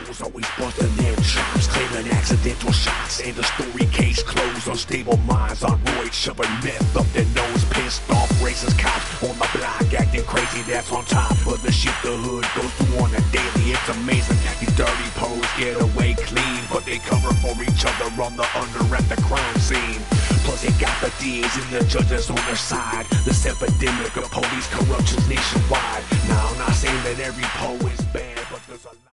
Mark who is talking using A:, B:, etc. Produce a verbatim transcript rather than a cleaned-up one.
A: foes always busting their chops, claiming accidental shots, and the story case closed. Unstable minds on roids, shoving meth up their nose. Pissed off racist cops on the block acting crazy. That's on top of the shit the hood goes through on a daily. It's amazing these dirty poes get away clean, but they cover for each other on the under at the crime scene. Plus they got the D As and the judges on their side. This epidemic of police corruption's nationwide. Now I'm not saying that every poe is bad.